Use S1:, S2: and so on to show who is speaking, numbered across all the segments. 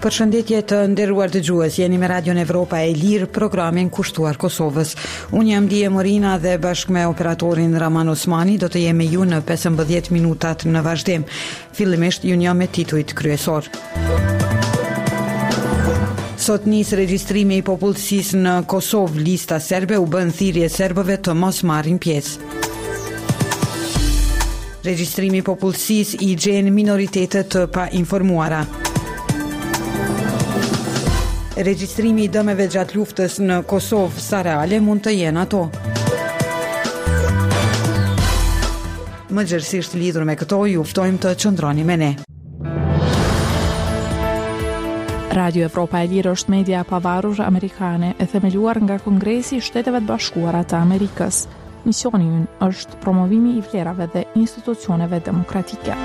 S1: Përshëndetje të nderuar dëgjues, jeni me Radion Evropa e Lirë, programin kushtuar Kosovës. Unë jam Dije Morina dhe bashkë me operatorin Raman Osmani do të jemi ju në 15 minutat në vazhdim. Fillimisht ju një me titujt kryesor. Sot nis regjistrimi i popullsisë në Kosovë, lista serbe u bën thirrje serbëve të mos marrin pjesë. Regjistrimi i popullsisë i gjen minoritetet të pa informuara. Regjistrimi i dëmeve gjatë luftës në Kosovë, sa reale mund të jenë ato? Më gjërësisht lidhur me këto, ju ftojmë të qëndroni me ne.
S2: Radio Evropa e Lirë është media e pavarur amerikane e themeluar nga Kongresi i Shteteve të Bashkuara të Amerikës. Misioni ynë është promovimi i vlerave dhe institucioneve demokratike.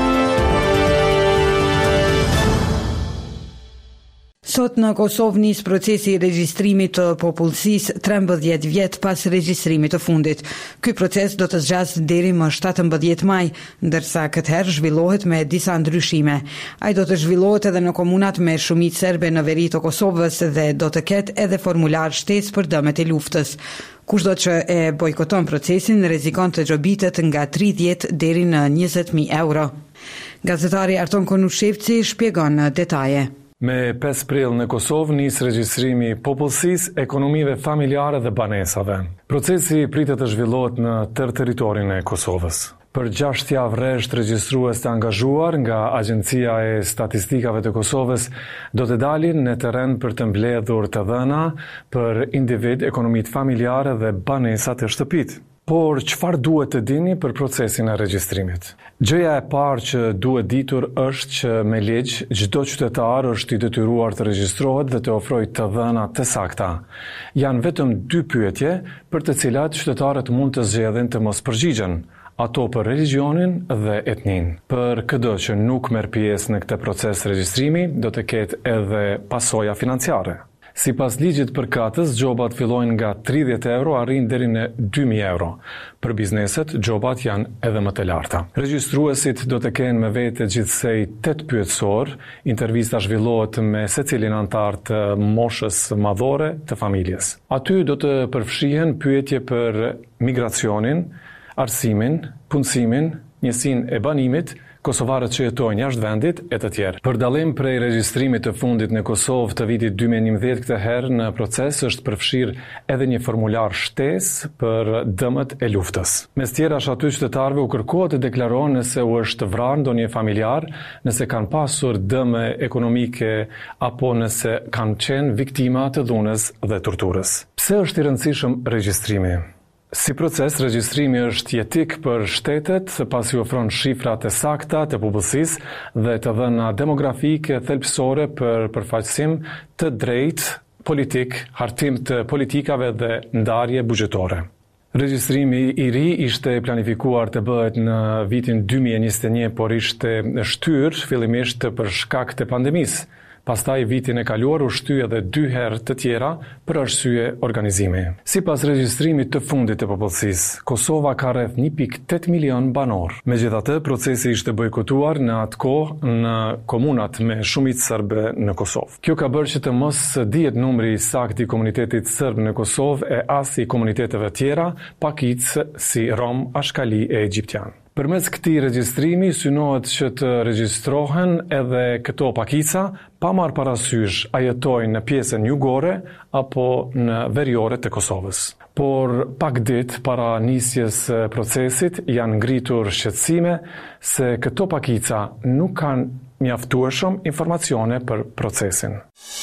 S1: Sot në Kosovë nis procesi i regjistrimit të popullsisë 13 vjet pas regjistrimit të fundit. Ky proces do të zgjasë deri më 17 maj, ndërsa këtë herë zhvillohet me disa ndryshime. Ai do të zhvillohet edhe në komunat me shumicë serbe në veri të Kosovës dhe do të ketë edhe formular shtesë për dëmet e luftës. Kushdo që e bojkoton procesin rrezikon të gjobitet nga 30 deri në 20.000 euro. Gazetari Arton Konushevci shpjegon në detaje.
S3: Me 5 prill në Kosovë nis regjistrimi i popullsisë, ekonomive familjare dhe banesave. Procesi pritet të zhvillohet në tërë territorin e Kosovës. Për 6 javë rresht regjistrues të angazhuar nga Agjencia e Statistikave të Kosovës do të dalin në terren për të mbledhur të dhëna për individ, ekonomitë familjare dhe banesat e shtëpitë. Por çfarë duhet të dini për procesin e regjistrimit? Gjëja e parë që duhet ditur është që me ligj çdo qytetar është i detyruar të regjistrohet dhe të ofrojë të dhëna të sakta. Janë vetëm 2 pyetje për të cilat qytetarët mund të zgjedhin të mos përgjigjen. Ato për religionin dhe etnin. Për çdo që nuk merr pjesë në këtë proces regjistrimi, do të ketë edhe pasoja financiare. Sipas ligjit përkatës, gjobat fillojnë nga 30 euro arrin deri në 2.000 euro. Për bizneset, gjobat janë edhe më të larta. Regjistruesit do të kenë me vete gjithsej 8 pyetësor, intervista zhvillohet me secilin antar të moshës madhore të familjes. Aty do të përfshihen pyetje për migracionin, arsimin, punësimin, njësinë e banimit, kosovarët që jetojnë jashtë vendit e të tjerë. Për dallim prej regjistrimit të fundit në Kosovë të vitit 2011 këtë herë në proces është përfshirë edhe një formular shtesë për dëmet e luftës. Mes tjerash aty qytetarëve u kërkohet të deklarojnë nëse u është vrarë ndonjë familjar, nëse kanë pasur dëme ekonomike apo nëse kanë qenë viktima të dhunës dhe torturës. Pse është i rëndësishëm regjistrimi? Si proces, regjistrimi është jetik për shtetet, pasi ofron shifrat e sakta të popullsisë dhe të dhëna demografike thelbësore për përfaqësim të drejtë politik, hartim të politikave dhe ndarje buxhetore. Regjistrimi i ri ishte planifikuar të bëhet në vitin 2021, por ishte shtyrë fillimisht për shkak të pandemisë. Pastaj vitin e kaluar u shty edhe 2 herë të tjera për arsye organizimi. Sipas regjistrimit të fundit të popullsisë, Kosova ka rreth 1.8 milion banor. Megjithatë, procesi ishte bojkotuar në atë kohë në komunat me shumicë serbe në Kosovë. Kjo ka bërë që të mos dihet numri i saktë i komunitetit serb në Kosovë e as i komuniteteve tjera, pakicë si rom, ashkali e egjiptian. Përmes këtij regjistrimi synohet që të regjistrohen edhe këto pakica pa marrë parasysh a jetojnë në pjesën jugore apo në veriore të Kosovës. Por pak ditë para nisjes procesit janë ngritur shqetësime se këto pakica nuk kanë mjaftueshëm informacione për procesin.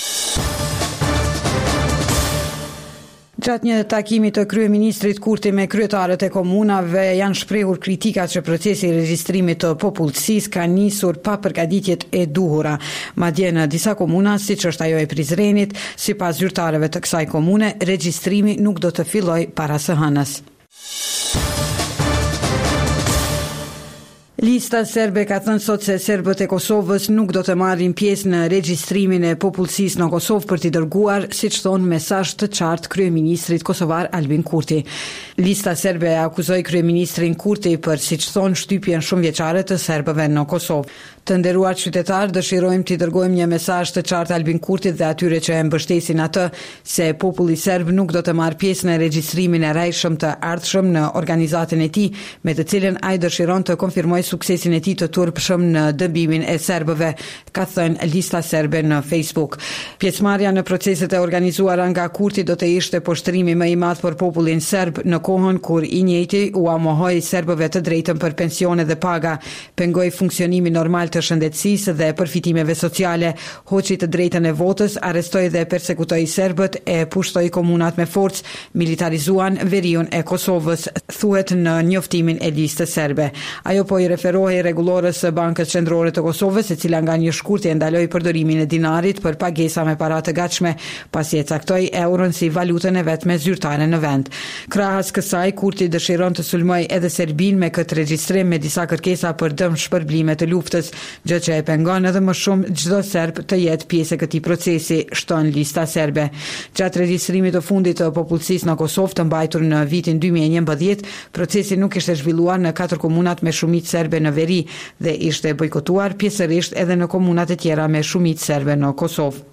S1: Gjatë një takimi të kryeministrit Kurti me kryetarët e komunave janë shprehur kritikat që procesi i regjistrimit të popullsisë ka nisur pa përgatitjet e duhura. Madje në disa komuna, siç është ajo e Prizrenit, sipas zyrtarëve të kësaj komune, regjistrimi nuk do të fillojë para së hënës. Lista serbe ka thënë sot se serbët e Kosovës nuk do të marrin pjesë në regjistrimin e popullsisë në Kosovë për t'i dërguar, siç thon mesazh të qartë kryeministrit kosovar Albin Kurti. Lista serbe akuzoi kryeministrin Kurti për, siç thon, shtypjen shumëvjeçare të serbëve në Kosovë. Të nderuar qytetar, dëshirojmë t'i dërgojmë një mesazh të qartë Albin Kurtit dhe atyre që e mbështesin atë se populli serb nuk do të marrë pjesë në regjistrimin e rrejshëm të ardhshëm në organizatën e tij, me të cilën ai dëshiron të konfirmojë suksesin e tij të turpshëm në dëbimin e serbëve, ka thënë Lista serbe në Facebook. Pjesëmarrja në proceset e organizuara nga Kurti do të ishte poshtrimi më i madh për popullin serb në kohën kur i njëjti u mohoi serbëve të drejtën për pensione dhe paga, pengoi funksionimin normal të shëndetësisë dhe përfitimeve sociale, hoqi të drejtën e votës, arrestoi dhe persekutoi serbët, e pushtoi komunat me forcë, militarizuan veriun e Kosovës, thuhet në njoftimin e Listës serbe. Ajo po i referohej rregullorës së Bankës Qendrore të Kosovës, e cila nga një shkurtje ndaloi përdorimin e dinarit për pagesa me para të gatshme, pasi e caktoi euron si valutën e vetme zyrtare në vend. Krahas kësaj, Kurti dëshiron të sulmojë edhe Serbinë me këtë regjistrim me disa kërkesa për dëm shpërblime të luftës, gjë që e pengon edhe më shumë çdo serb të jetë pjesë e këtij procesi, shton Lista serbe. Gjatë regjistrimit të fundit të popullsisë në Kosovë të mbajtur në vitin 2011, procesi nuk ishte zhvilluar në 4 komunat me shumicë serbe në veri dhe ishte bojkotuar pjesërisht edhe në komunat e tjera me shumicë serbe në Kosovë.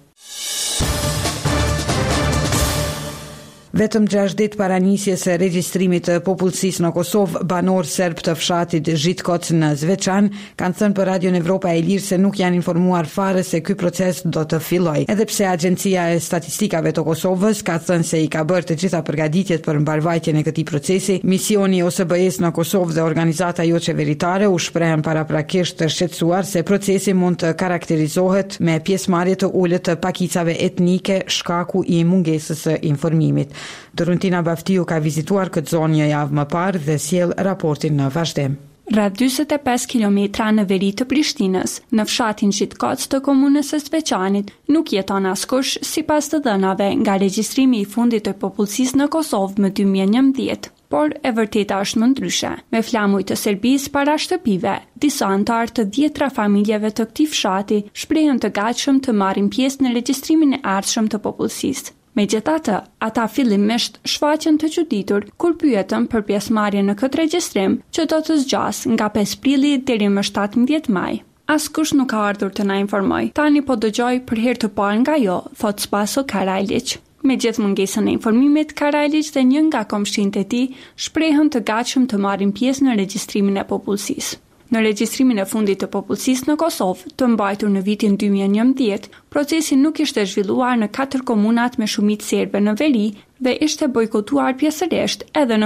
S1: Vetëm 6 ditë para nisjes së regjistrimit të popullsisë në Kosovë, banor serb të fshatit Žitkoc në Zvečan kanë thënë për Radion Evropa e Lirë se nuk janë informuar fare se ky proces do të fillojë. Edhe pse Agjencia e Statistikave të Kosovës ka thënë se i ka bërë të gjitha përgatitjet për mbarvajtjen e këtij procesi, misioni OSBE-s në Kosovë dhe organizata jo qeveritare u shprehen paraprakisht të shqetësuar se procesi mund të karakterizohet me pjesëmarrje të ulët të pakicave etnike, shkaku i mungesës së informimit. Doruntina Baftiu ka vizituar këtë zonë një javë më parë dhe sjell raportin në vazhdim.
S4: Rreth 45 kilometra në veri të Prishtinës, në fshatin Žitkoc të komunës së Zvečanit, nuk jeton askush sipas të dhënave nga regjistrimi i fundit të popullsisë në Kosovë më 2011. Por e vërteta është më ndryshe. Me flamuj të Serbisë para shtëpive, disa antar të 10 familjeve të këtij fshati shprehen të gatshëm të marrin pjesë në regjistrimin e ardhshëm të popullsisë. Megjithatë, ata fillimisht shfaqen të çuditur kur pyetën për pjesëmarrjen në këtë regjistrim, që do të zgjasë nga 5 prilli deri më 17 maj. Askush nuk ka ardhur të na informoj. Tani po dëgjoj për herë të parë nga jo, thot Spaso Karajlić. Me gjithë mungesën e informimit, Karajlić dhe një nga komshinët e tij shprehen të gatshëm të marrin pjesë në regjistrimin e popullsisë. Në regjistrimin e fundit të popullsisë në Kosovë, të mbajtur në vitin 2011, procesi nuk ishte zhvilluar në 4 komunat me shumicë serbe në veri dhe ishte bojkotuar pjesërisht edhe në